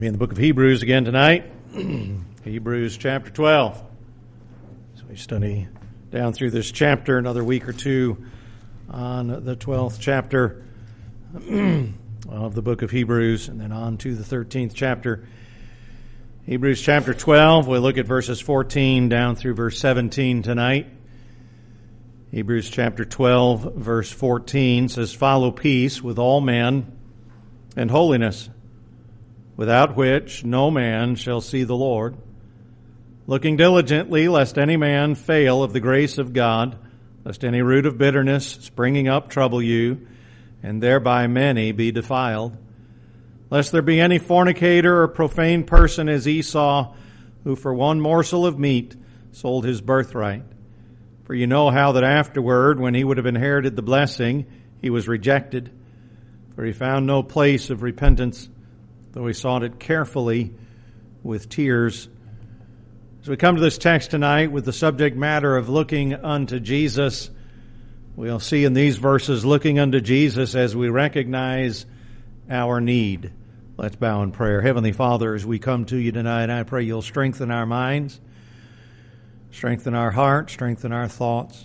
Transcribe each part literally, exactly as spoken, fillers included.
Be in the book of Hebrews again tonight. Hebrews chapter twelve. So we study down through this chapter, another week or two on the twelfth chapter of the book of Hebrews, and then on to the thirteenth chapter. Hebrews chapter twelve, we'll look at verses fourteen down through verse seventeen tonight. Hebrews chapter twelve, verse fourteen says, "Follow peace with all men and holiness, without which no man shall see the Lord, looking diligently lest any man fail of the grace of God, lest any root of bitterness springing up trouble you, and thereby many be defiled. Lest there be any fornicator or profane person as Esau, who for one morsel of meat sold his birthright. For you know how that afterward, when he would have inherited the blessing, he was rejected, for he found no place of repentance, though he sought it carefully with tears." As we come to this text tonight with the subject matter of looking unto Jesus, we'll see in these verses looking unto Jesus as we recognize our need. Let's bow in prayer. Heavenly Father, as we come to you tonight, I pray you'll strengthen our minds, strengthen our hearts, strengthen our thoughts.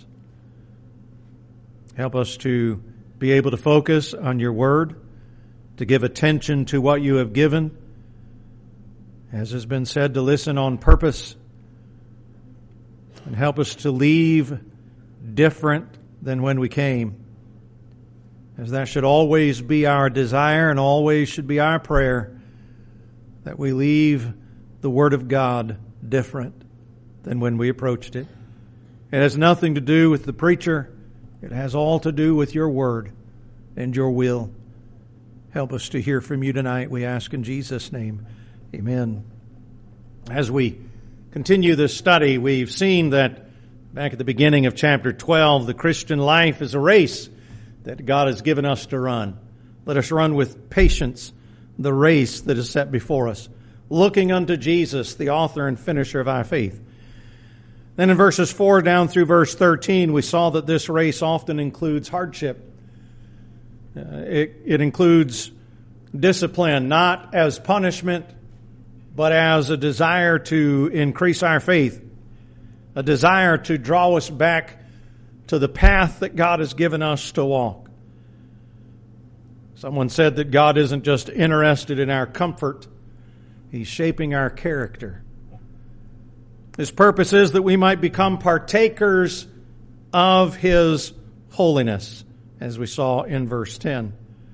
Help us to be able to focus on your word, to give attention to what you have given, as has been said, to listen on purpose, and help us to leave different than when we came, as that should always be our desire and always should be our prayer, that we leave the Word of God different than when we approached it. It has nothing to do with the preacher. It has all to do with your Word and your will. Help us to hear from you tonight, we ask in Jesus' name. Amen. As we continue this study, we've seen that back at the beginning of chapter twelve, the Christian life is a race that God has given us to run. Let us run with patience the race that is set before us, looking unto Jesus, the author and finisher of our faith. Then in verses four down through verse thirteen, we saw that this race often includes hardship. Uh, it, it includes discipline, not as punishment, but as a desire to increase our faith, a desire to draw us back to the path that God has given us to walk. Someone said that God isn't just interested in our comfort, He's shaping our character. His purpose is that we might become partakers of His holiness, as we saw in verse ten.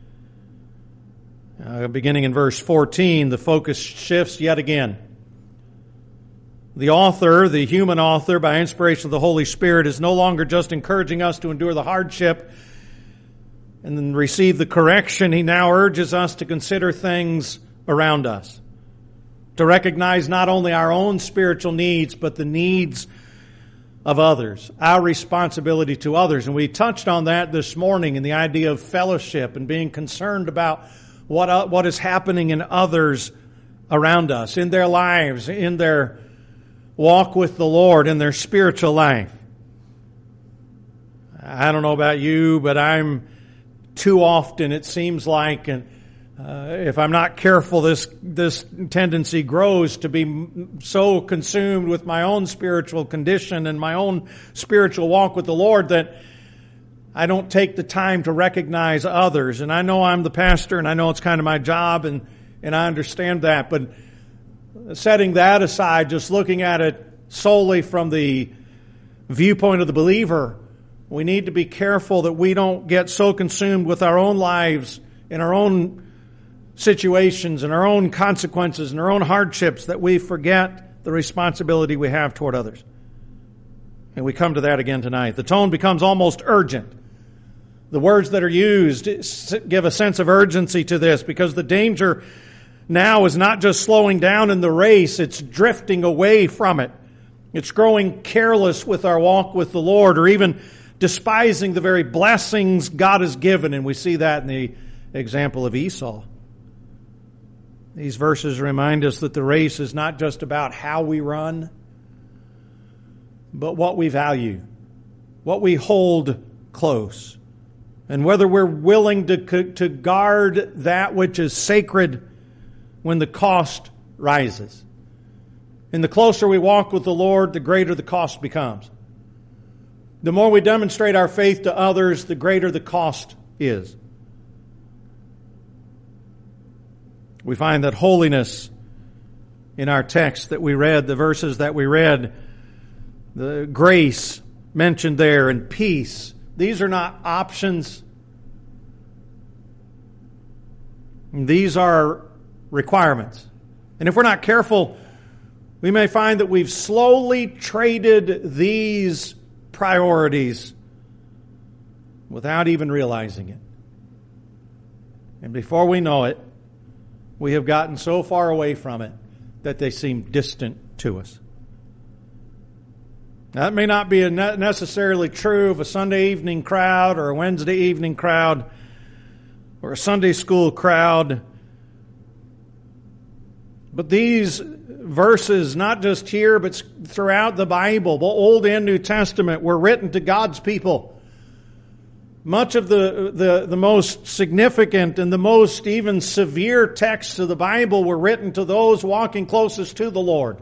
Uh, beginning in verse fourteen, the focus shifts yet again. The author, the human author, by inspiration of the Holy Spirit, is no longer just encouraging us to endure the hardship and then receive the correction. He now urges us to consider things around us, to recognize not only our own spiritual needs, but the needs of others, our responsibility to others. And we touched on that this morning in the idea of fellowship and being concerned about what, uh, what is happening in others around us, in their lives, in their walk with the Lord, in their spiritual life. I don't know about you, but I'm too often, it seems like, and Uh, if I'm not careful, this this tendency grows to be so consumed with my own spiritual condition and my own spiritual walk with the Lord that I don't take the time to recognize others. And I know I'm the pastor, and I know it's kind of my job, and, and I understand that. But setting that aside, just looking at it solely from the viewpoint of the believer, we need to be careful that we don't get so consumed with our own lives and our own situations and our own consequences and our own hardships that we forget the responsibility we have toward others. And we come to that again tonight. The tone becomes almost urgent. The words that are used give a sense of urgency to this, because the danger now is not just slowing down in the race, it's drifting away from it. It's growing careless with our walk with the Lord, or even despising the very blessings God has given. And we see that in the example of Esau. These verses remind us that the race is not just about how we run, but what we value, what we hold close, and whether we're willing to, to guard that which is sacred when the cost rises. And the closer we walk with the Lord, the greater the cost becomes. The more we demonstrate our faith to others, the greater the cost is. We find that holiness in our text that we read, the verses that we read, the grace mentioned there, and peace. These are not options. These are requirements. And if we're not careful, we may find that we've slowly traded these priorities without even realizing it. And before we know it, we have gotten so far away from it that they seem distant to us. Now, that may not be necessarily true of a Sunday evening crowd or a Wednesday evening crowd or a Sunday school crowd. But these verses, not just here, but throughout the Bible, the Old and New Testament, were written to God's people. Much of the, the, the most significant and the most even severe texts of the Bible were written to those walking closest to the Lord.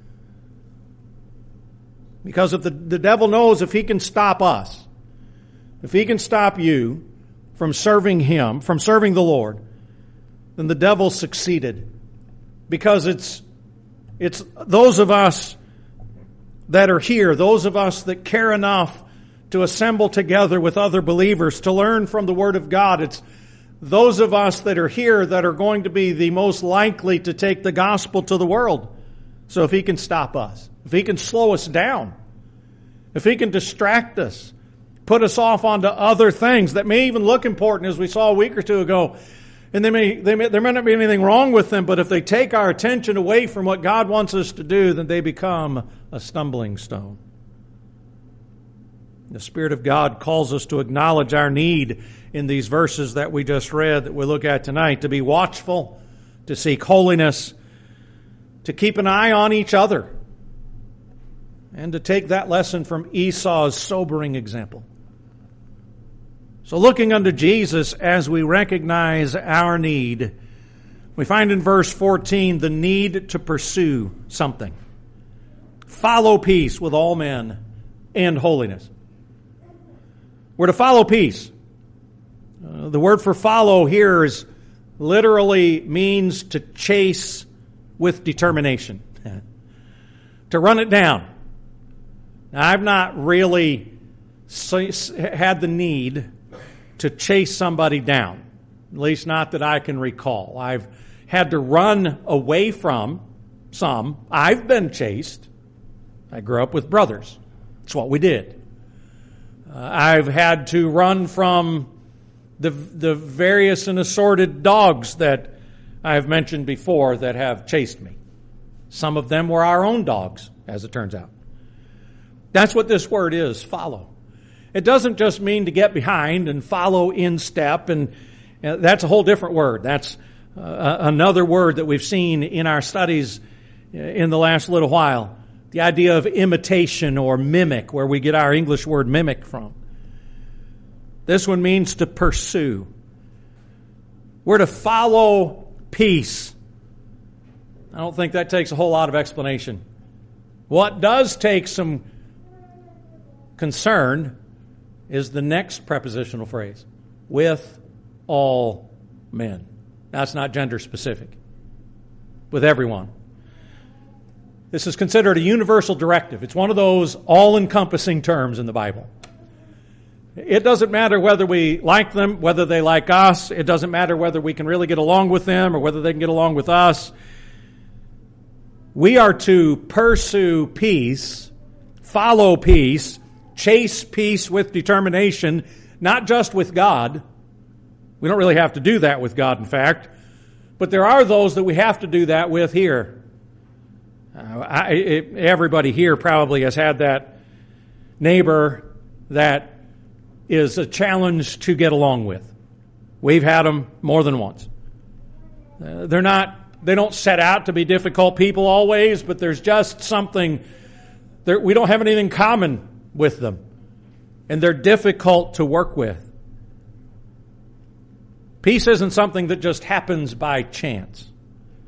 Because if the, the devil knows if he can stop us, if he can stop you from serving him, from serving the Lord, then the devil succeeded. Because it's it's those of us that are here, those of us that care enough to assemble together with other believers to learn from the Word of God. It's those of us that are here that are going to be the most likely to take the gospel to the world. So if he can stop us, if he can slow us down, if he can distract us, put us off onto other things that may even look important, as we saw a week or two ago, and they may, they may, there may not be anything wrong with them, but if they take our attention away from what God wants us to do, then they become a stumbling stone. The Spirit of God calls us to acknowledge our need in these verses that we just read, that we look at tonight, to be watchful, to seek holiness, to keep an eye on each other, and to take that lesson from Esau's sobering example. So looking unto Jesus as we recognize our need, we find in verse fourteen the need to pursue something. Follow peace with all men and holiness. We're to follow peace. Uh, the word for follow here is literally means to chase with determination. To run it down. Now, I've not really had the need to chase somebody down, at least not that I can recall. I've had to run away from some. I've been chased. I grew up with brothers. It's what we did. Uh, I've had to run from the the various and assorted dogs that I have mentioned before that have chased me. Some of them were our own dogs, as it turns out. That's what this word is, follow. It doesn't just mean to get behind and follow in step, and uh, that's a whole different word. That's uh, another word that we've seen in our studies in the last little while. The idea of imitation or mimic, where we get our English word mimic from. This one means to pursue. We're to follow peace. I don't think that takes a whole lot of explanation. What does take some concern is the next prepositional phrase, with all men. That's not gender specific. With everyone. This is considered a universal directive. It's one of those all-encompassing terms in the Bible. It doesn't matter whether we like them, whether they like us. It doesn't matter whether we can really get along with them or whether they can get along with us. We are to pursue peace, follow peace, chase peace with determination, not just with God. We don't really have to do that with God, in fact. But there are those that we have to do that with here. Uh, I, it, everybody here probably has had that neighbor that is a challenge to get along with. We've had them more than once. Uh, they're not, they don't set out to be difficult people always, but there's just something, there, we don't have anything common with them. And they're difficult to work with. Peace isn't something that just happens by chance.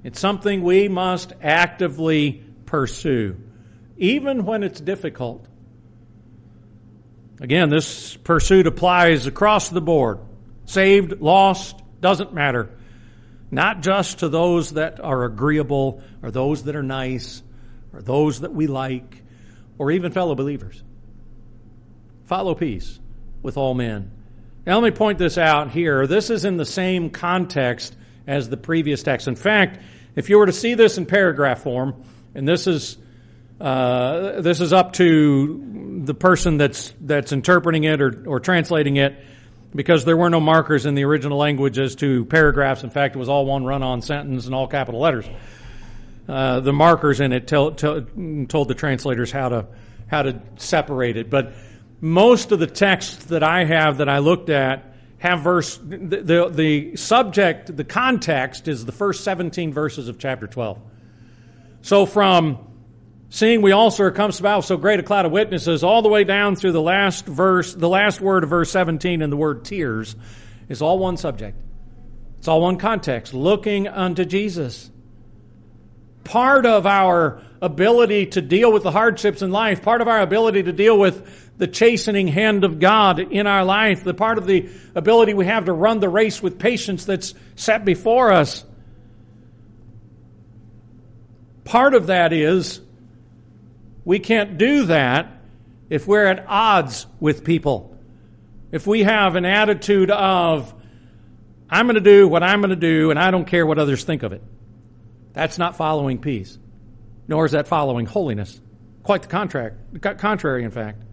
It's something we must actively pursue, even when it's difficult. Again, this pursuit applies across the board. Saved, lost, doesn't matter. Not just to those that are agreeable, or those that are nice, or those that we like, or even fellow believers. Follow peace with all men. Now let me point this out here. This is in the same context as the previous text. In fact, if you were to see this in paragraph form, and this is uh, this is up to the person that's that's interpreting it or, or translating it, because there were no markers in the original language as to paragraphs. In fact, it was all one run-on sentence and all capital letters. Uh, the markers in it tell, tell, told the translators how to how to separate it. But most of the texts that I have that I looked at have verse the, the the subject, the context is the first seventeen verses of chapter twelve. So from seeing we also are comes about so great a cloud of witnesses all the way down through the last verse, the last word of verse seventeen and the word tears is all one subject. It's all one context, looking unto Jesus. Part of our ability to deal with the hardships in life, part of our ability to deal with the chastening hand of God in our life, the part of the ability we have to run the race with patience that's set before us. Part of that is we can't do that if we're at odds with people. If we have an attitude of, I'm going to do what I'm going to do and I don't care what others think of it. That's not following peace, nor is that following holiness. Quite the contrary, contrary, in fact.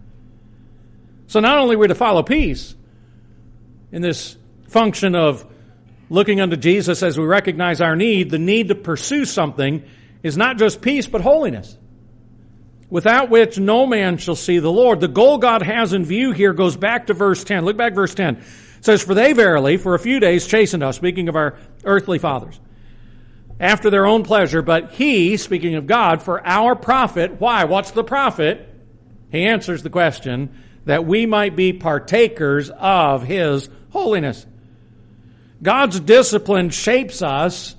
So not only are we to follow peace in this function of looking unto Jesus as we recognize our need, the need to pursue something is not just peace, but holiness, without which no man shall see the Lord. The goal God has in view here goes back to verse ten. Look back verse ten. It says, for they verily for a few days chastened us, speaking of our earthly fathers, after their own pleasure, but he, speaking of God, for our profit. Why? What's the profit? He answers the question, that we might be partakers of his holiness. God's discipline shapes us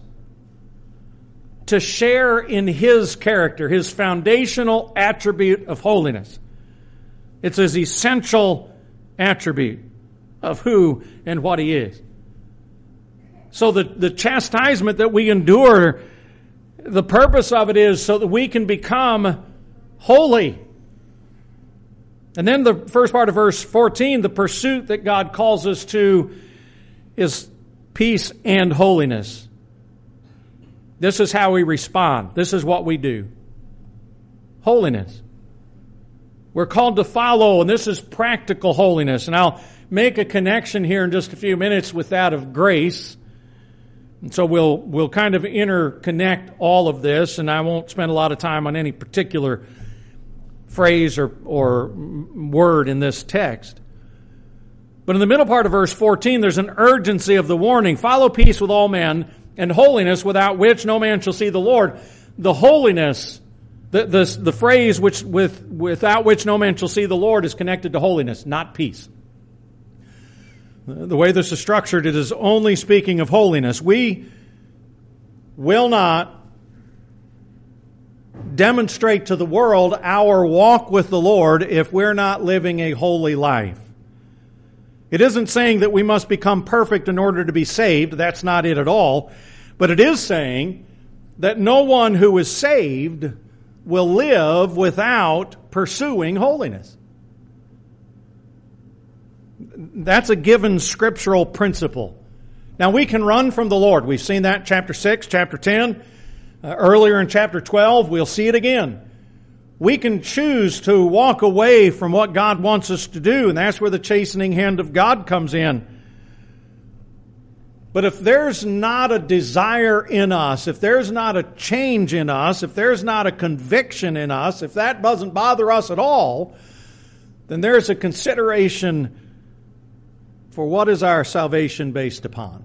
to share in his character, his foundational attribute of holiness. It's his essential attribute of who and what he is. So the, the chastisement that we endure, the purpose of it is so that we can become holy. And then the first part of verse fourteen, the pursuit that God calls us to is peace and holiness. This is how we respond. This is what we do. Holiness. We're called to follow, and this is practical holiness. And I'll make a connection here in just a few minutes with that of grace. And so we'll we'll kind of interconnect all of this, and I won't spend a lot of time on any particular phrase or, or word in this text. But in the middle part of verse fourteen, there's an urgency of the warning. Follow peace with all men and holiness, without which no man shall see the Lord. The holiness, the, the, the phrase which with without which no man shall see the Lord is connected to holiness, not peace. The way this is structured, it is only speaking of holiness. We will not demonstrate to the world our walk with the Lord if we're not living a holy life. It isn't saying that we must become perfect in order to be saved. That's not it at all. But it is saying that no one who is saved will live without pursuing holiness. That's a given scriptural principle. Now, we can run from the Lord. We've seen that in chapter six, chapter ten. Uh, earlier in chapter twelve, we'll see it again. We can choose to walk away from what God wants us to do, and that's where the chastening hand of God comes in. But if there's not a desire in us, if there's not a change in us, if there's not a conviction in us, if that doesn't bother us at all, then there's a consideration for what is our salvation based upon.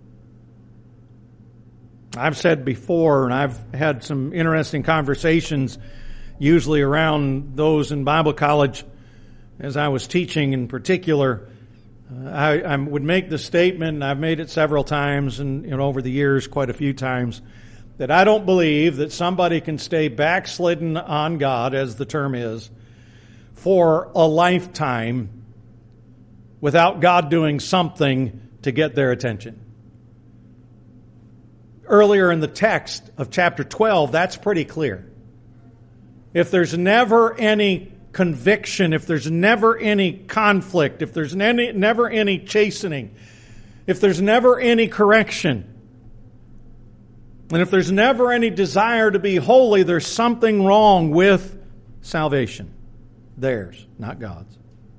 I've said before, and I've had some interesting conversations, usually around those in Bible college, as I was teaching in particular. Uh, I, I would make the statement, and I've made it several times, and you know, over the years, quite a few times, that I don't believe that somebody can stay backslidden on God, as the term is, for a lifetime without God doing something to get their attention. Earlier in the text of chapter twelve, that's pretty clear. If there's never any conviction, if there's never any conflict, if there's any, never any chastening, if there's never any correction, and if there's never any desire to be holy, there's something wrong with salvation. Theirs, not God's.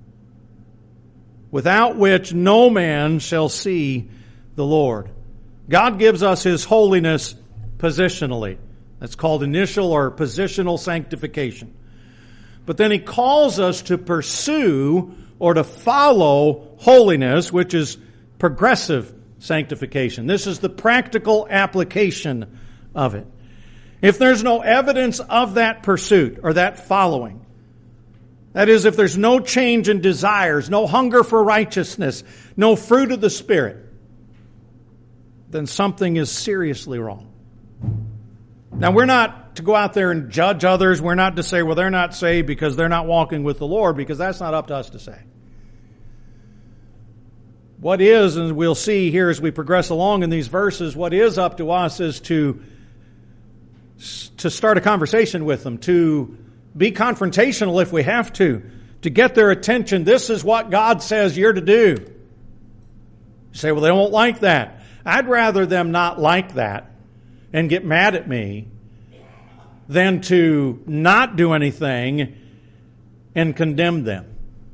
Without which no man shall see the Lord. God gives us His holiness positionally. That's called initial or positional sanctification. But then He calls us to pursue or to follow holiness, which is progressive sanctification. This is the practical application of it. If there's no evidence of that pursuit or that following, that is, if there's no change in desires, no hunger for righteousness, no fruit of the Spirit, then something is seriously wrong. Now, we're not to go out there and judge others. We're not to say, well, they're not saved because they're not walking with the Lord, because that's not up to us to say. What is, and we'll see here as we progress along in these verses, what is up to us is to, to start a conversation with them, to be confrontational if we have to, to get their attention. This is what God says you're to do. You say, well, they won't like that. I'd rather them not like that and get mad at me than to not do anything and condemn them.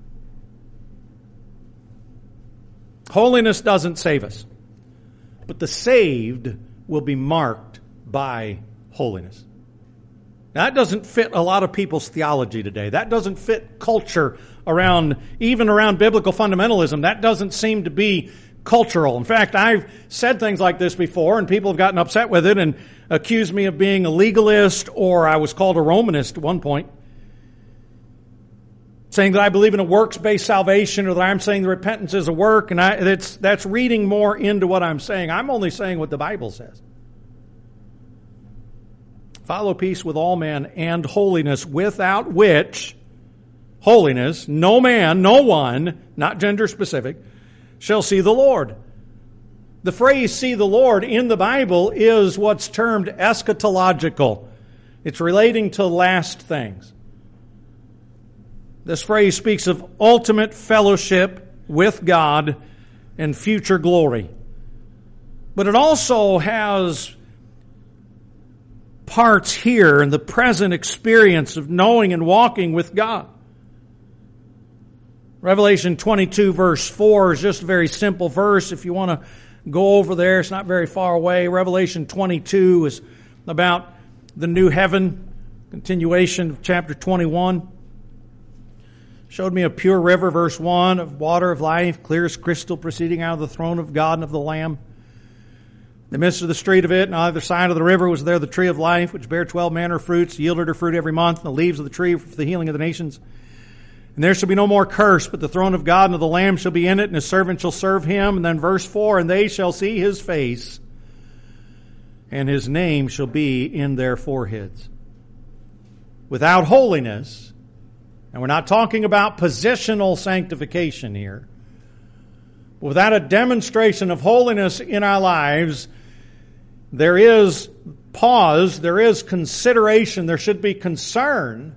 Holiness doesn't save us, but the saved will be marked by holiness. Now, that doesn't fit a lot of people's theology today. That doesn't fit culture around, even around biblical fundamentalism. That doesn't seem to be cultural. In fact, I've said things like this before, and people have gotten upset with it and accused me of being a legalist, or I was called a Romanist at one point, saying that I believe in a works-based salvation, or that I'm saying the repentance is a work, and I, that's, that's reading more into what I'm saying. I'm only saying what the Bible says. Follow peace with all men and holiness, without which, holiness, no man, no one, not gender specific, shall see the Lord. The phrase see the Lord in the Bible is what's termed eschatological. It's relating to last things. This phrase speaks of ultimate fellowship with God and future glory. But it also has parts here in the present experience of knowing and walking with God. Revelation twenty-two verse four is just a very simple verse. If you want to go over there, it's not very far away. Revelation twenty-two is about the new heaven, continuation of chapter twenty-one. Showed me a pure river, verse one, of water of life, clear as crystal, proceeding out of the throne of God and of the Lamb. In the midst of the street of it, and on either side of the river was there the tree of life, which bare twelve manner of fruits, yielded her fruit every month, and the leaves of the tree for the healing of the nations. And there shall be no more curse, but the throne of God and of the Lamb shall be in it, and his servant shall serve him. And then verse four, and they shall see his face, and his name shall be in their foreheads. Without holiness, and we're not talking about positional sanctification here, but without a demonstration of holiness in our lives, there is pause, there is consideration, there should be concern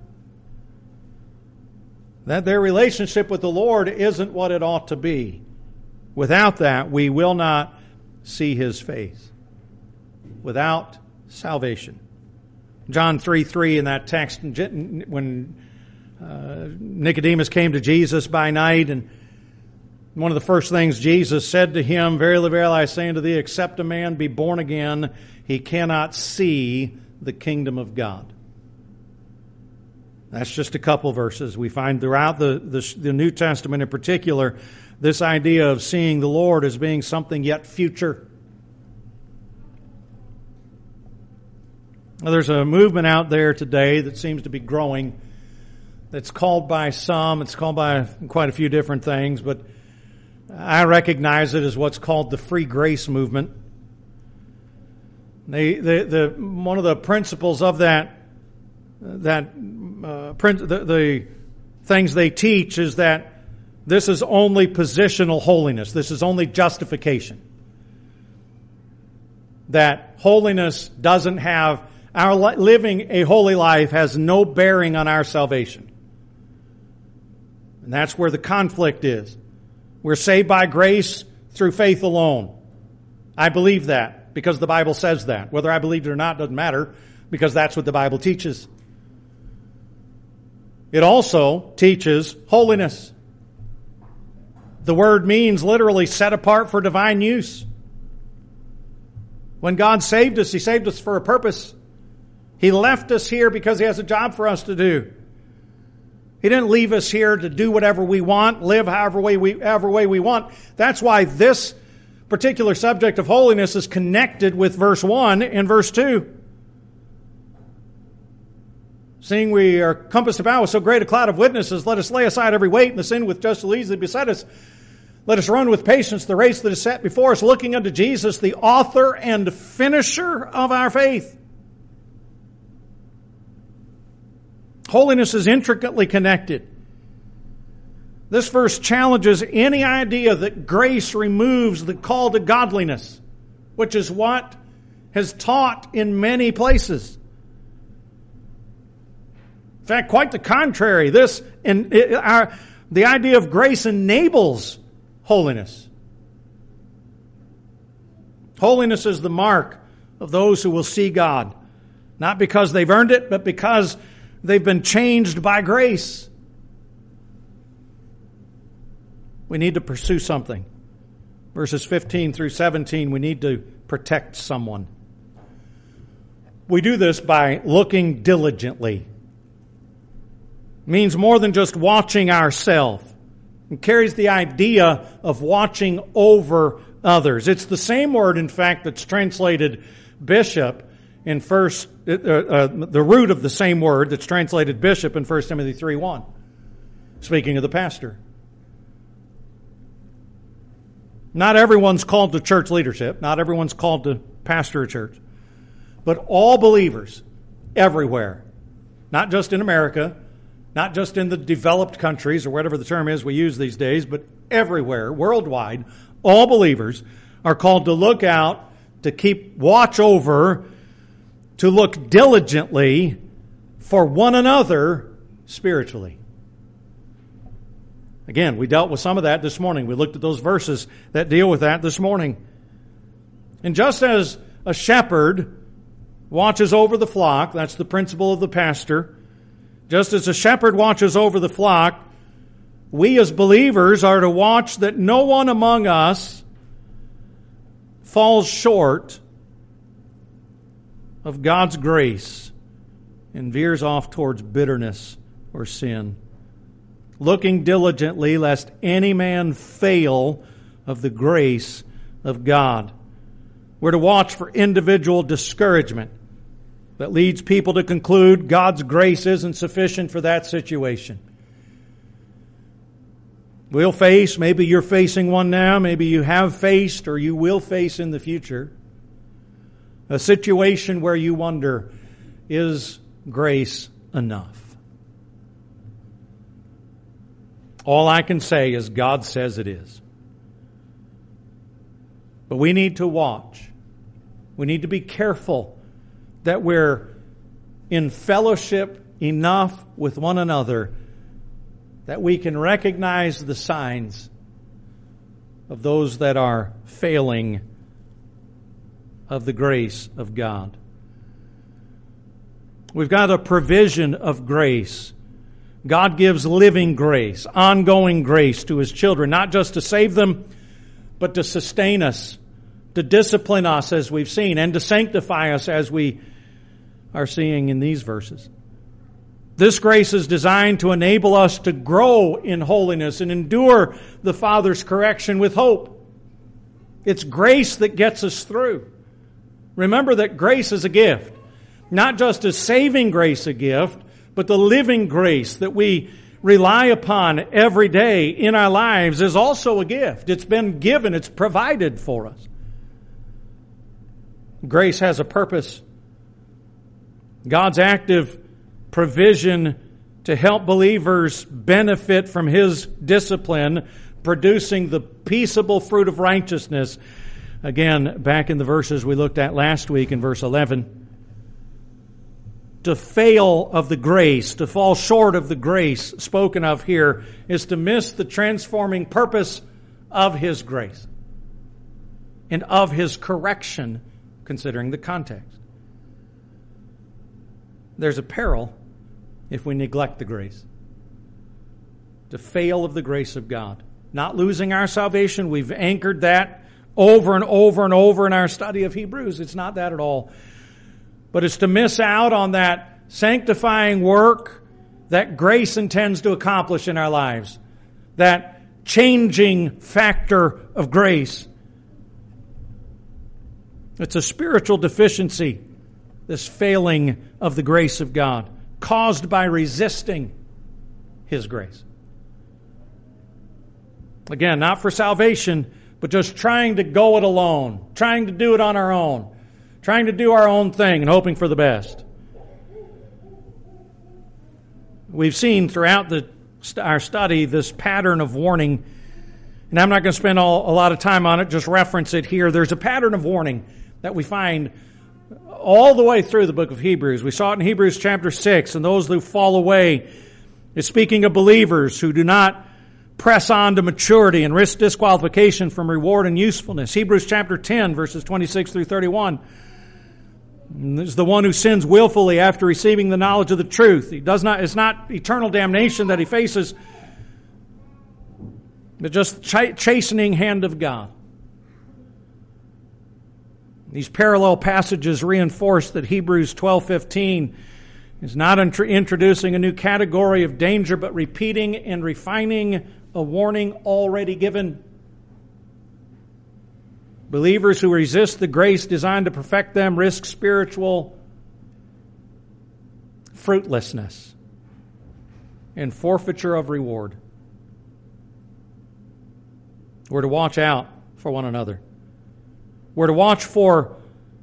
that their relationship with the Lord isn't what it ought to be. Without that, we will not see his face. Without salvation. John three three in that text, when uh, Nicodemus came to Jesus by night, and one of the first things Jesus said to him, verily, verily, I say unto thee, except a man be born again, he cannot see the kingdom of God. That's just a couple verses. We find throughout the, the, the New Testament in particular, this idea of seeing the Lord as being something yet future. Now, there's a movement out there today that seems to be growing. That's called by some, it's called by quite a few different things, but I recognize it as what's called the free grace movement. They, the, the, one of the principles of that, that uh, the, the things they teach is that this is only positional holiness. This is only justification. That holiness doesn't have, our li- living a holy life has no bearing on our salvation. And that's where the conflict is. We're saved by grace through faith alone. I believe that because the Bible says that. Whether I believe it or not doesn't matter because that's what the Bible teaches. It also teaches holiness. The word means literally set apart for divine use. When God saved us, He saved us for a purpose. He left us here because He has a job for us to do. He didn't leave us here to do whatever we want, live however way we, however way we want. That's why this particular subject of holiness is connected with verse one and verse two. Seeing we are compassed about with so great a cloud of witnesses, let us lay aside every weight and the sin which does so easily beset us. Let us run with patience the race that is set before us, looking unto Jesus, the author and finisher of our faith. Holiness is intricately connected. This verse challenges any idea that grace removes the call to godliness, which is what is taught in many places. In fact, quite the contrary. This and our, the idea of grace enables holiness. Holiness is the mark of those who will see God, not because they've earned it, but because they've been changed by grace. We need to pursue something. Verses fifteen through seventeen, we need to protect someone. We do this by looking diligently. It means more than just watching ourselves. It carries the idea of watching over others. It's the same word, in fact, that's translated bishop in first, uh, uh, the root of the same word that's translated bishop in First Timothy three one. Speaking of the pastor. Not everyone's called to church leadership. Not everyone's called to pastor a church. But all believers, everywhere, not just in America, not just in the developed countries or whatever the term is we use these days, but everywhere, worldwide, all believers are called to look out, to keep watch over, to look diligently for one another spiritually. Again, we dealt with some of that this morning. We looked at those verses that deal with that this morning. And just as a shepherd watches over the flock, that's the principle of the pastor, just as a shepherd watches over the flock, we as believers are to watch that no one among us falls short of God's grace and veers off towards bitterness or sin. Looking diligently lest any man fail of the grace of God. We're to watch for individual discouragement that leads people to conclude God's grace isn't sufficient for that situation. We'll face, maybe you're facing one now, maybe you have faced or you will face in the future, a situation where you wonder, is grace enough? All I can say is God says it is. But we need to watch. We need to be careful that we're in fellowship enough with one another that we can recognize the signs of those that are failing of the grace of God. We've got a provision of grace. God gives living grace, ongoing grace to His children, not just to save them, but to sustain us, to discipline us as we've seen, and to sanctify us as we are seeing in these verses. This grace is designed to enable us to grow in holiness and endure the Father's correction with hope. It's grace that gets us through. Remember that grace is a gift. Not just as saving grace a gift, but the living grace that we rely upon every day in our lives is also a gift. It's been given. It's provided for us. Grace has a purpose. God's active provision to help believers benefit from His discipline, producing the peaceable fruit of righteousness. Again, back in the verses we looked at last week in verse eleven. To fail of the grace, to fall short of the grace spoken of here, is to miss the transforming purpose of His grace and of His correction, considering the context. There's a peril if we neglect the grace. To fail of the grace of God. Not losing our salvation. We've anchored that over and over and over in our study of Hebrews. It's not that at all. But it's to miss out on that sanctifying work that grace intends to accomplish in our lives. That changing factor of grace. It's a spiritual deficiency, this failing of the grace of God, caused by resisting His grace. Again, not for salvation, but just trying to go it alone, trying to do it on our own, trying to do our own thing and hoping for the best. We've seen throughout the, our study this pattern of warning, and I'm not going to spend all, a lot of time on it, just reference it here. There's a pattern of warning that we find all the way through the book of Hebrews. We saw it in Hebrews chapter six, and those who fall away is speaking of believers who do not press on to maturity and risk disqualification from reward and usefulness. Hebrews chapter ten, verses twenty-six through thirty-one. And this is the one who sins willfully after receiving the knowledge of the truth. He does not, it's not eternal damnation that he faces, but just ch- chastening hand of God. These parallel passages reinforce that Hebrews twelve fifteen is not int- introducing a new category of danger, but repeating and refining a warning already given. Believers who resist the grace designed to perfect them risk spiritual fruitlessness and forfeiture of reward. We're to watch out for one another. We're to watch for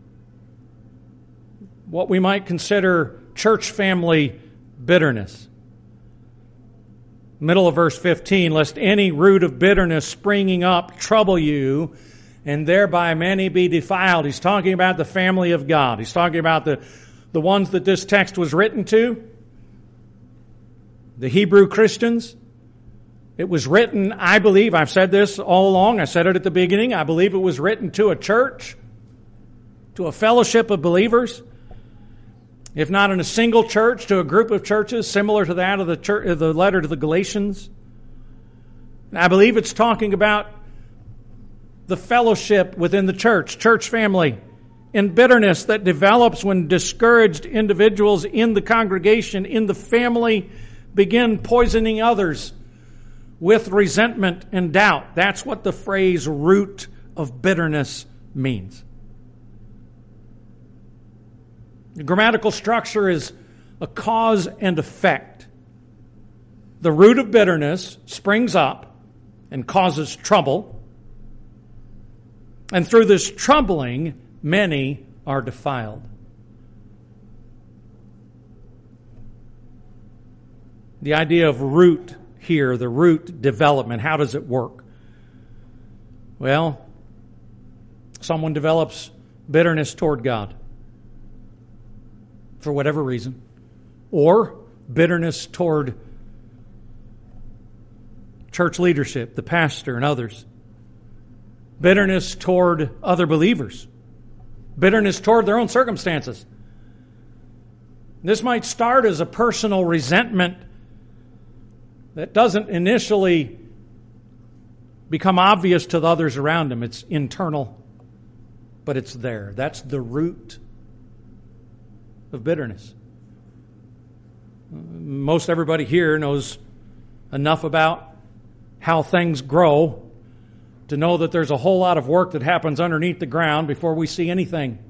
what we might consider church family bitterness. Middle of verse fifteen, lest any root of bitterness springing up trouble you, and thereby many be defiled. He's talking about the family of God. He's talking about the, the ones that this text was written to, the Hebrew Christians. It was written, I believe, I've said this all along, I said it at the beginning, I believe it was written to a church, to a fellowship of believers, if not in a single church, to a group of churches similar to that of the, church, of the letter to the Galatians. And I believe it's talking about the fellowship within the church, church family, in bitterness that develops when discouraged individuals in the congregation, in the family, begin poisoning others with resentment and doubt. That's what the phrase root of bitterness means. The grammatical structure is a cause and effect. The root of bitterness springs up and causes trouble. And through this troubling, many are defiled. The idea of root here, the root development, how does it work? Well, someone develops bitterness toward God for whatever reason, or bitterness toward church leadership, the pastor and others. Bitterness toward other believers. Bitterness toward their own circumstances. This might start as a personal resentment that doesn't initially become obvious to the others around them. It's internal, but it's there. That's the root of bitterness. Most everybody here knows enough about how things grow to know that there's a whole lot of work that happens underneath the ground before we see anything.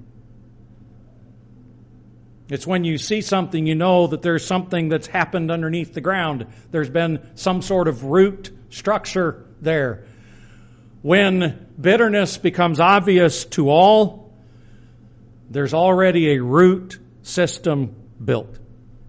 It's when you see something, you know that there's something that's happened underneath the ground. There's been some sort of root structure there. When bitterness becomes obvious to all, There's already a root system built.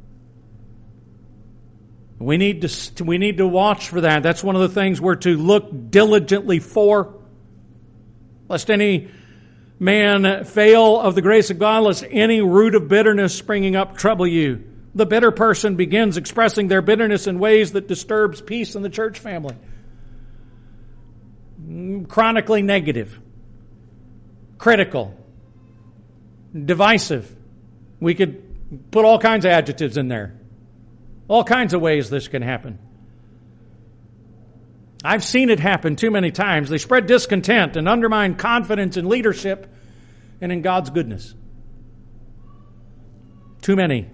We need to, we need to watch for that. That's one of the things we're to look diligently for. Lest any man fail of the grace of God, lest any root of bitterness springing up trouble you. The bitter person begins expressing their bitterness in ways that disturbs peace in the church family. Chronically negative, critical, divisive. We could put all kinds of adjectives in there. All kinds of ways this can happen. I've seen it happen too many times. They spread discontent and undermine confidence in leadership and in God's goodness. Too many.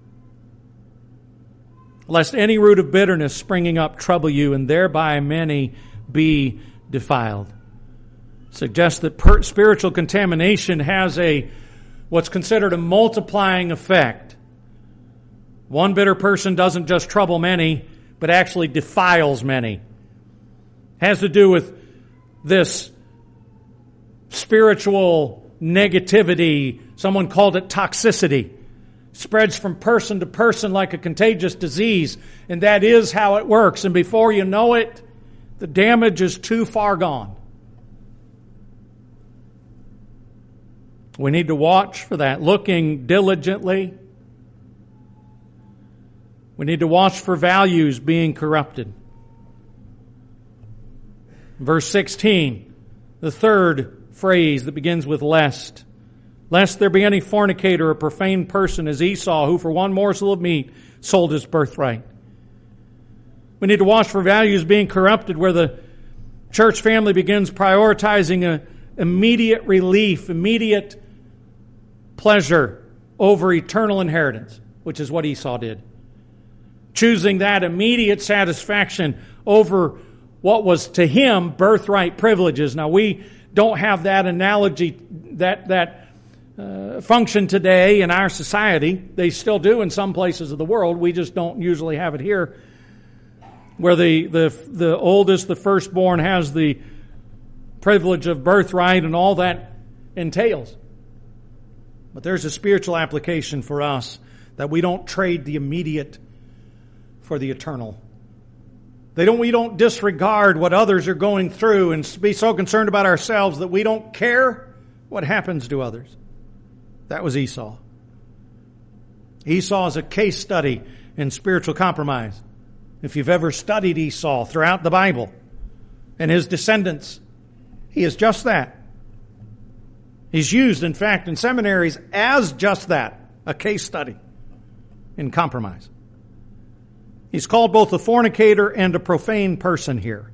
Lest any root of bitterness springing up trouble you, and thereby many be defiled. Suggests that per- spiritual contamination has a what's considered a multiplying effect. One bitter person doesn't just trouble many, but actually defiles many. Has to do with this spiritual negativity. Someone called it toxicity. Spreads from person to person like a contagious disease, and that is how it works. And before you know it, the damage is too far gone. We need to watch for that, looking diligently. We need to watch for values being corrupted. Verse sixteen, the third phrase that begins with lest. Lest there be any fornicator or profane person as Esau, who for one morsel of meat sold his birthright. We need to watch for values being corrupted, where the church family begins prioritizing a immediate relief, immediate pleasure over eternal inheritance, which is what Esau did. Choosing that immediate satisfaction over what was to him birthright privileges. Now, we don't have that analogy, that that uh, function today in our society. They still do in some places of the world. We just don't usually have it here, where the the the oldest, the firstborn, has the privilege of birthright and all that entails. But there's a spiritual application for us, that we don't trade the immediate for the eternal. They don't, we don't disregard what others are going through and be so concerned about ourselves that we don't care what happens to others. That was Esau. Esau is a case study in spiritual compromise. If you've ever studied Esau throughout the Bible and his descendants, he is just that. He's used, in fact, in seminaries as just that, a case study in compromise. He's called both a fornicator and a profane person here.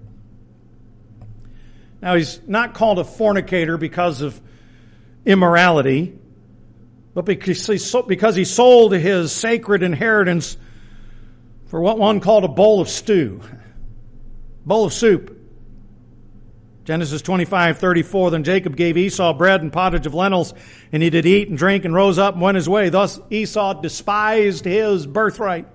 Now, he's not called a fornicator because of immorality, but because he, so, because he sold his sacred inheritance for what one called a bowl of stew, bowl of soup. Genesis twenty-five thirty-four, then Jacob gave Esau bread and pottage of lentils, and he did eat and drink and rose up and went his way. Thus Esau despised his birthright.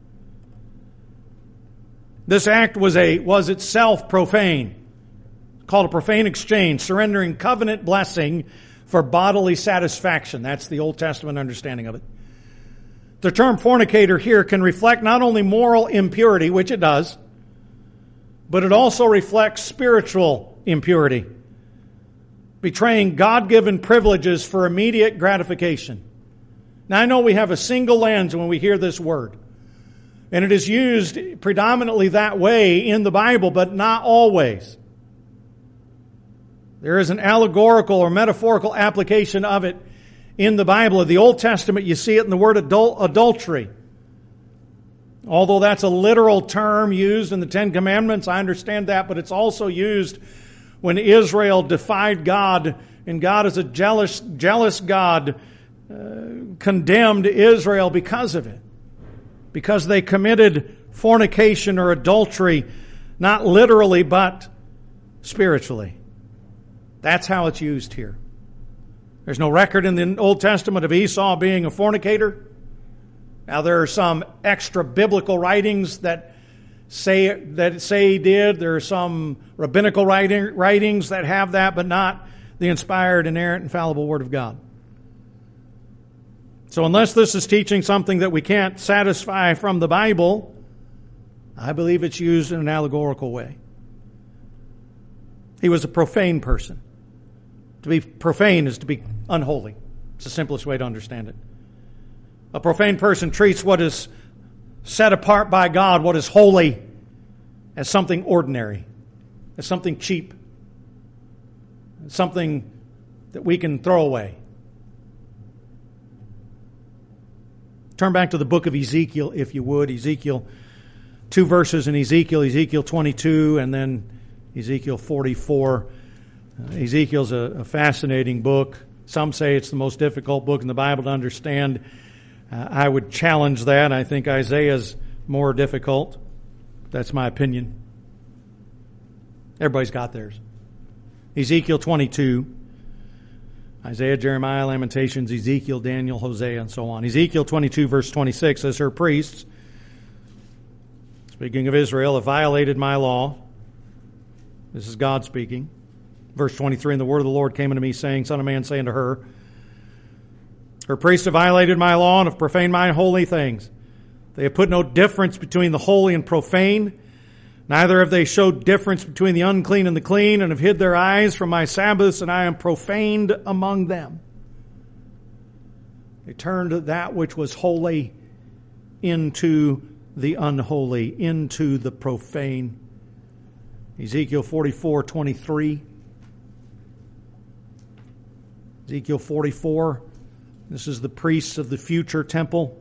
This act was a was itself profane, called a profane exchange, surrendering covenant blessing for bodily satisfaction. That's the Old Testament understanding of it. The term fornicator here can reflect not only moral impurity, which it does, but it also reflects spiritual impurity, betraying God-given privileges for immediate gratification. Now, I know we have a single lens when we hear this word, and it is used predominantly that way in the Bible, but not always. There is an allegorical or metaphorical application of it in the Bible. In the Old Testament, you see it in the word adul- adultery. Although that's a literal term used in the Ten Commandments, I understand that, but it's also used when Israel defied God, and God, as a jealous, jealous God, uh, condemned Israel because of it. Because they committed fornication or adultery, not literally, but spiritually. That's how it's used here. There's no record in the Old Testament of Esau being a fornicator. Now, there are some extra biblical writings that say that say he did. There are some rabbinical writing, writings that have that, but not the inspired, inerrant, infallible Word of God. So unless this is teaching something that we can't satisfy from the Bible, I believe it's used in an allegorical way. He was a profane person. To be profane is to be unholy. It's the simplest way to understand it. A profane person treats what is set apart by God, what is holy, as something ordinary, as something cheap, something that we can throw away. Turn back to the book of Ezekiel, if you would. Ezekiel, two verses in Ezekiel, Ezekiel twenty-two and then Ezekiel forty-four. Uh, Ezekiel's a, a fascinating book. Some say it's the most difficult book in the Bible to understand. Uh, I would challenge that. I think Isaiah's more difficult. That's my opinion. Everybody's got theirs. Ezekiel twenty-two, Isaiah, Jeremiah, Lamentations, Ezekiel, Daniel, Hosea, and so on. Ezekiel twenty-two, verse twenty-six says, her priests, speaking of Israel, have violated my law. This is God speaking. Verse twenty-three, and the word of the Lord came unto me, saying, Son of man, say unto her, her priests have violated my law and have profaned my holy things. They have put no difference between the holy and profane. Neither have they showed difference between the unclean and the clean, and have hid their eyes from my Sabbaths, and I am profaned among them. They turned that which was holy into the unholy, into the profane. Ezekiel forty-four, twenty-three. Ezekiel forty-four. This is the priests of the future temple.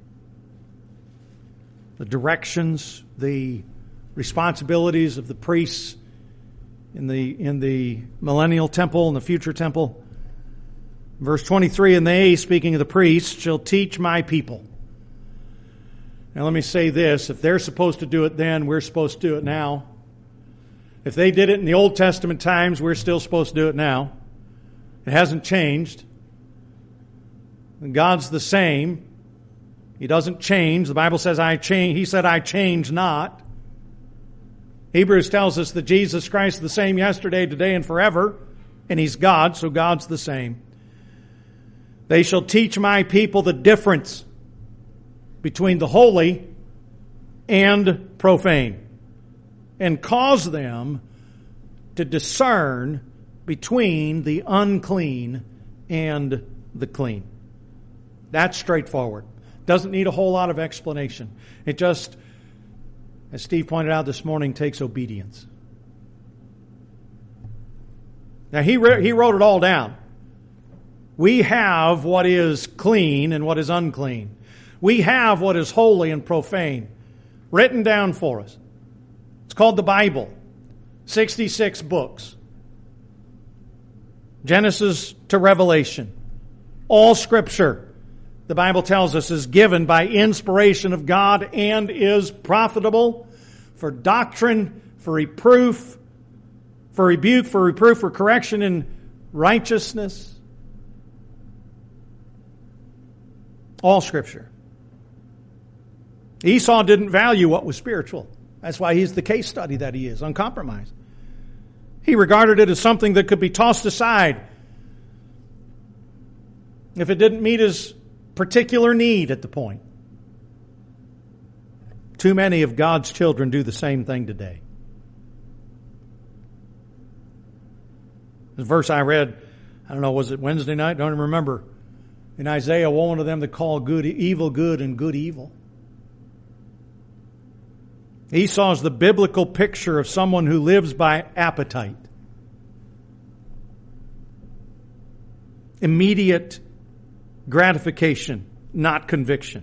The directions, the responsibilities of the priests in the in the millennial temple and the future temple. Verse twenty-three, and they, speaking of the priests, shall teach my people. Now let me say this, if they're supposed to do it then, we're supposed to do it now. If they did it in the Old Testament times, we're still supposed to do it now. It hasn't changed. God's the same. He doesn't change. The Bible says, I change. He said, I change not. Hebrews tells us that Jesus Christ is the same yesterday, today, and forever. And He's God, so God's the same. They shall teach my people the difference between the holy and profane, and cause them to discern between the unclean and the clean. That's straightforward. Doesn't need a whole lot of explanation. It just, as Steve pointed out this morning, takes obedience. Now, he, re- he wrote it all down. We have what is clean and what is unclean. We have what is holy and profane written down for us. It's called the Bible. sixty-six books. Genesis to Revelation. All Scripture, the Bible tells us, is given by inspiration of God and is profitable for doctrine, for reproof, for rebuke, for reproof, for correction in righteousness. All Scripture. Esau didn't value what was spiritual. That's why he's the case study that he is, uncompromised. He regarded it as something that could be tossed aside if it didn't meet his particular need at the point. Too many of God's children do the same thing today. The verse I read, I don't know, was it Wednesday night? I don't even remember. In Isaiah, woe unto them that call good evil good and good evil. Esau is the biblical picture of someone who lives by appetite. Immediate gratification, not conviction.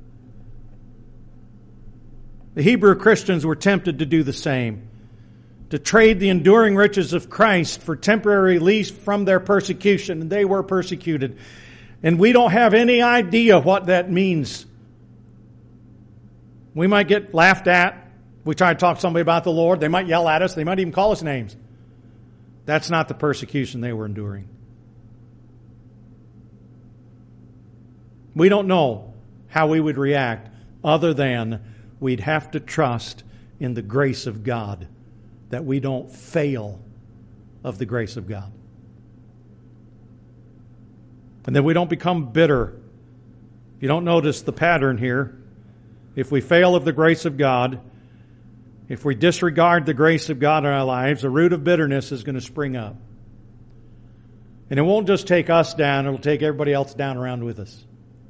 The Hebrew Christians were tempted to do the same, to trade the enduring riches of Christ for temporary release from their persecution, and they were persecuted. And we don't have any idea what that means. We might get laughed at. We try to talk to somebody about the Lord. They might yell at us. They might even call us names. That's not the persecution they were enduring. We don't know how we would react other than we'd have to trust in the grace of God, that we don't fail of the grace of God. And that we don't become bitter If you don't notice the pattern here, if we fail of the grace of God, if we disregard the grace of God in our lives, a root of bitterness is going to spring up. And it won't just take us down, it will take everybody else down around with us.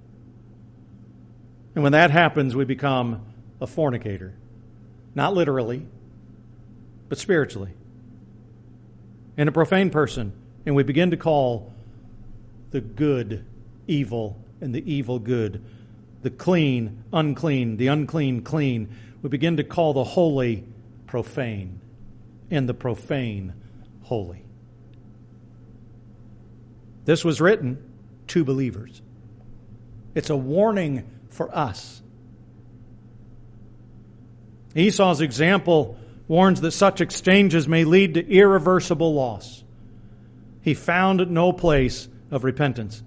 And when that happens, we become a fornicator. Not literally, but spiritually. And a profane person. And we begin to call the good evil and the evil good. The clean, unclean, the unclean, clean. We begin to call the holy profane and the profane holy. This was written to believers. It's a warning for us. Esau's example warns that such exchanges may lead to irreversible loss. He found no place of repentance.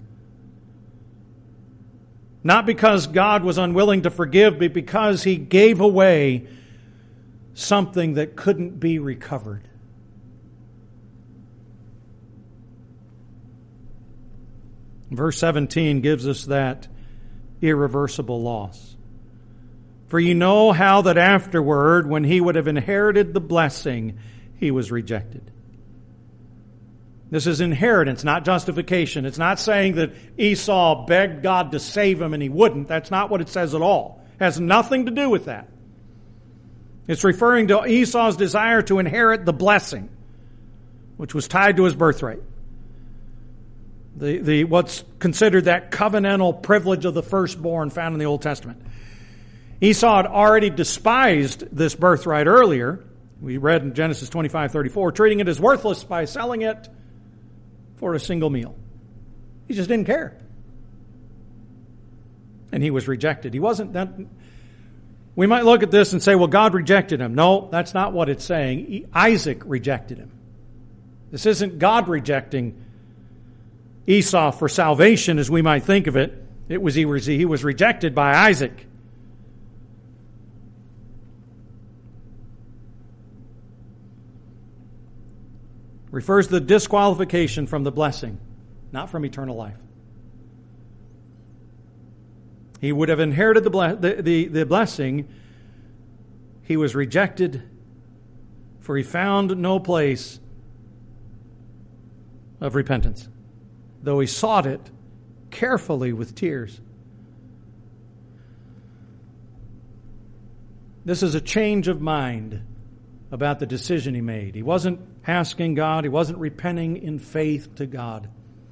Not because God was unwilling to forgive, but because He gave away something that couldn't be recovered. Verse seventeen gives us that irreversible loss. For you know how that afterward, when he would have inherited the blessing, he was rejected. This is inheritance, not justification. It's not saying that Esau begged God to save him and he wouldn't. That's not what it says at all. It has nothing to do with that. It's referring to Esau's desire to inherit the blessing, which was tied to his birthright. The, the, what's considered that covenantal privilege of the firstborn found in the Old Testament. Esau had already despised this birthright earlier. We read in Genesis twenty-five thirty-four, treating it as worthless by selling it for a single meal. He just didn't care. And he was rejected. He wasn't that. We might look at this and say, well, God rejected him. No, that's not what it's saying. Isaac rejected him. This isn't God rejecting Esau for salvation as we might think of it. It was he was, he was rejected by Isaac. Refers to the disqualification from the blessing, not from eternal life. He would have inherited the, ble- the, the, the blessing. He was rejected, for he found no place of repentance, though he sought it carefully with tears. This is a change of mind about the decision he made. He wasn't asking God. He wasn't repenting in faith to God.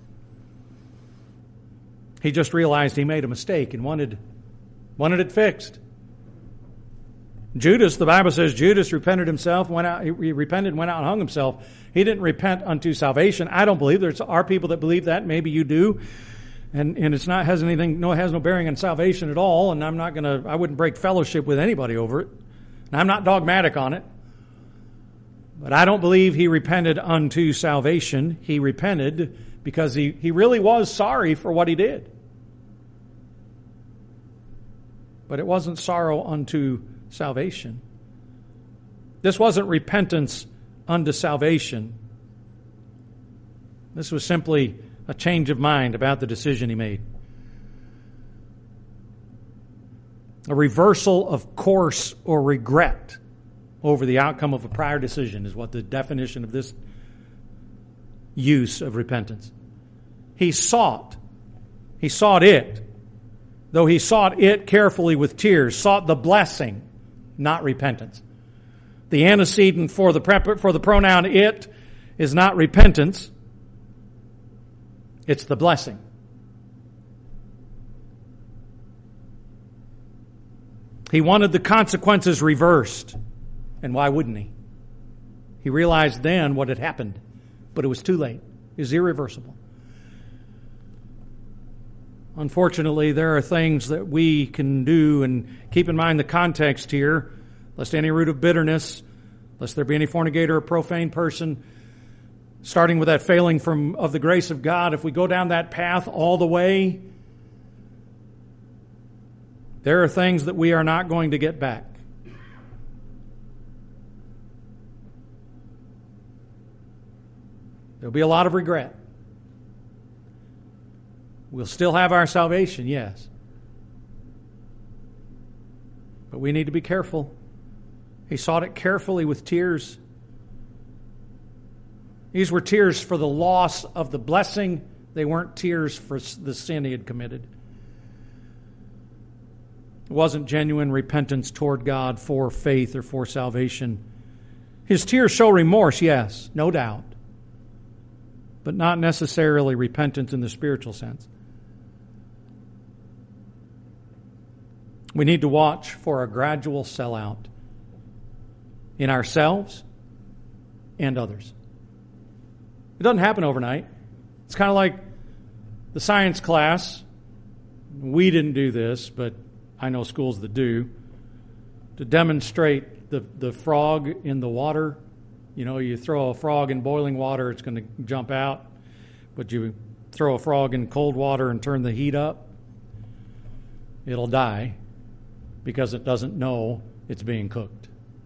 He just realized he made a mistake and wanted, wanted it fixed. Judas, the Bible says Judas repented himself, went out, he repented and went out and hung himself. He didn't repent unto salvation. I don't believe there are people that believe that. Maybe you do. And and it's not has anything no has no bearing on salvation at all, and I'm not gonna I wouldn't break fellowship with anybody over it. And I'm not dogmatic on it. But I don't believe he repented unto salvation. He repented because he, he really was sorry for what he did. But it wasn't sorrow unto salvation. This wasn't repentance unto salvation. This was simply a change of mind about the decision he made. A reversal of course or regret over the outcome of a prior decision is what the definition of this use of repentance. He sought. He sought it. Though he sought it carefully with tears, sought the blessing, not repentance. The antecedent for the prep, for the pronoun it is not repentance. It's the blessing. He wanted the consequences reversed. And why wouldn't he? He realized then what had happened, but it was too late. It was irreversible. Unfortunately, there are things that we can do, and keep in mind the context here, lest any root of bitterness, lest there be any fornicator or profane person, starting with that failing from of the grace of God. If we go down that path all the way, there are things that we are not going to get back. There'll be a lot of regret. We'll still have our salvation, yes. But we need to be careful. He sought it carefully with tears. These were tears for the loss of the blessing. They weren't tears for the sin he had committed. It wasn't genuine repentance toward God for faith or for salvation. His tears show remorse, yes, no doubt, but not necessarily repentance in the spiritual sense. We need to watch for a gradual sellout in ourselves and others. It doesn't happen overnight. It's kind of like the science class. We didn't do this, but I know schools that do. To demonstrate the, the frog in the water. You know, you throw a frog in boiling water, it's going to jump out. But you throw a frog in cold water and turn the heat up, it'll die because it doesn't know it's being cooked.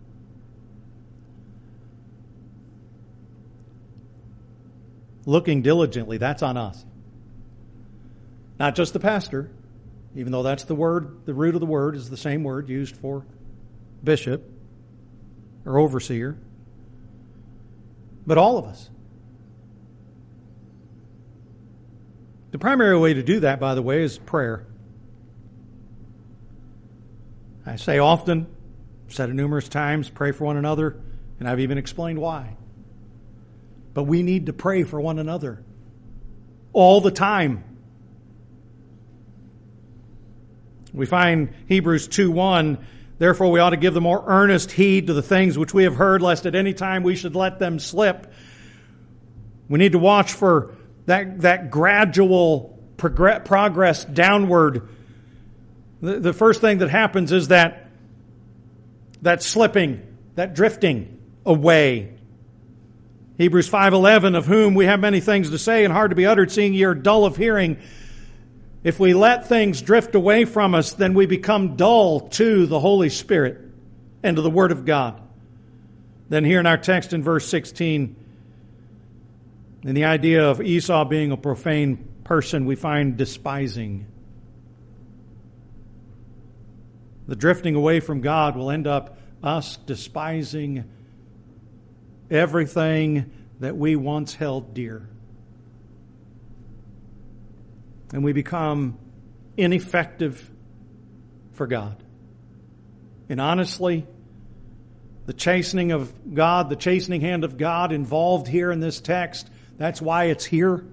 Looking diligently, that's on us. Not just the pastor, even though that's the word, the root of the word is the same word used for bishop or overseer, but all of us. The primary way to do that, by the way, is prayer. I say often, said it numerous times, pray for one another, and I've even explained why. But we need to pray for one another all the time. We find Hebrews two one, therefore we ought to give the more earnest heed to the things which we have heard, lest at any time we should let them slip. We need to watch for that, that gradual progress, progress downward. The, the first thing that happens is that, that slipping, that drifting away. Hebrews five eleven, of whom we have many things to say and hard to be uttered, seeing ye are dull of hearing. If we let things drift away from us, then we become dull to the Holy Spirit and to the Word of God. Then here in our text in verse sixteen, in the idea of Esau being a profane person, we find despising. The drifting away from God will end up us despising everything that we once held dear. And we become ineffective for God. And honestly, the chastening of God, the chastening hand of God involved here in this text, that's why it's here.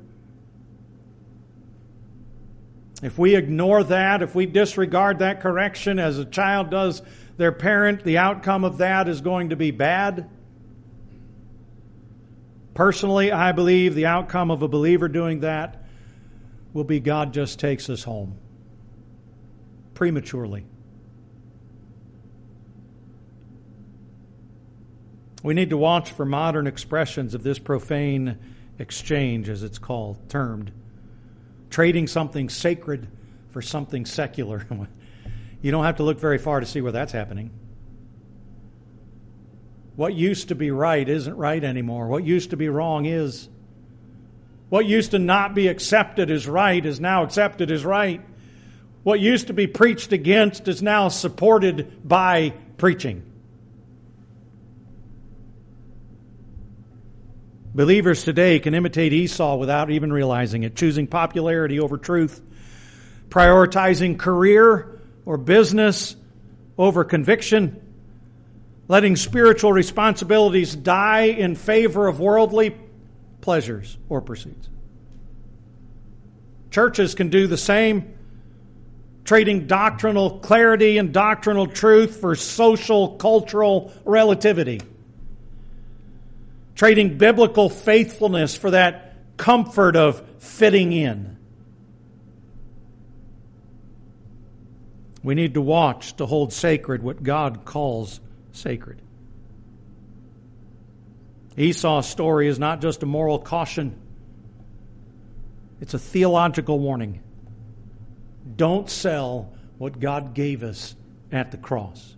If we ignore that, if we disregard that correction as a child does their parent, the outcome of that is going to be bad. Personally, I believe the outcome of a believer doing that will be God just takes us home prematurely. We need to watch for modern expressions of this profane exchange, as it's called, termed. Trading something sacred for something secular. You don't have to look very far to see where that's happening. What used to be right isn't right anymore. What used to be wrong is. What used to not be accepted as right is now accepted as right. What used to be preached against is now supported by preaching. Believers today can imitate Esau without even realizing it, choosing popularity over truth, prioritizing career or business over conviction, letting spiritual responsibilities die in favor of worldly pleasures or pursuits. Churches can do the same, trading doctrinal clarity and doctrinal truth for social, cultural relativity. Trading biblical faithfulness for that comfort of fitting in. We need to watch to hold sacred what God calls sacred. Esau's story is not just a moral caution. It's a theological warning. Don't sell what God gave us at the cross.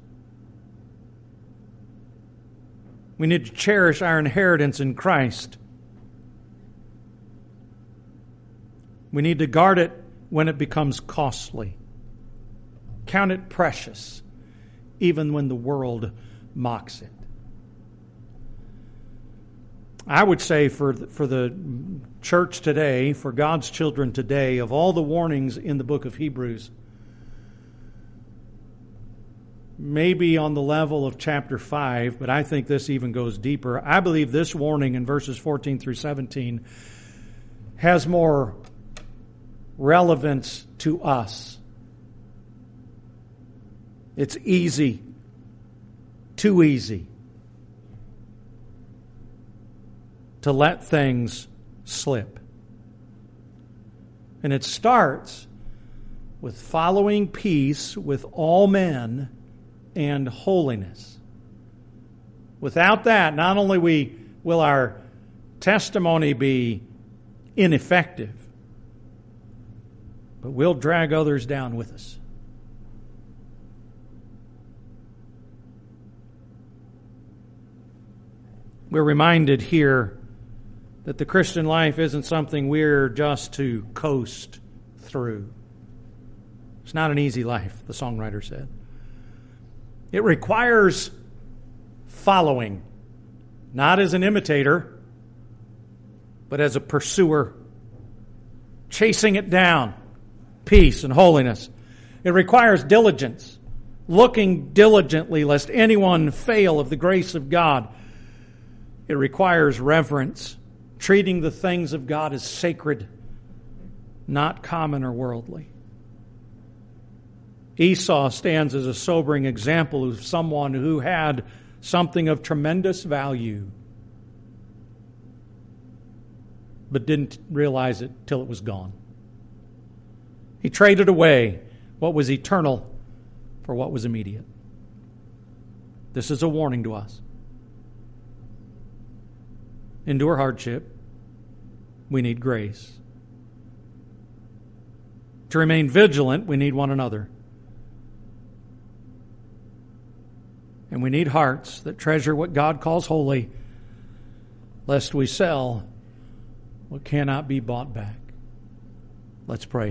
We need to cherish our inheritance in Christ. We need to guard it when it becomes costly. Count it precious. even when the world mocks it. I would say for the, for the church today, for God's children today, of all the warnings in the book of Hebrews, maybe on the level of chapter five, but I think this even goes deeper. I believe this warning in verses fourteen through seventeen has more relevance to us. It's easy, too easy, to let things slip. And it starts with following peace with all men and holiness. Without that, not only we will our testimony be ineffective, but we'll drag others down with us. We're reminded here that the Christian life isn't something we're just to coast through. It's not an easy life, the songwriter said. It requires following, not as an imitator, but as a pursuer, chasing it down, peace and holiness. It requires diligence, looking diligently lest anyone fail of the grace of God. It requires reverence, treating the things of God as sacred, not common or worldly. Esau stands as a sobering example of someone who had something of tremendous value, but didn't realize it till it was gone. He traded away what was eternal for what was immediate. This is a warning to us. Endure hardship. We need grace. To remain vigilant, we need one another. And we need hearts that treasure what God calls holy, lest we sell what cannot be bought back. Let's pray.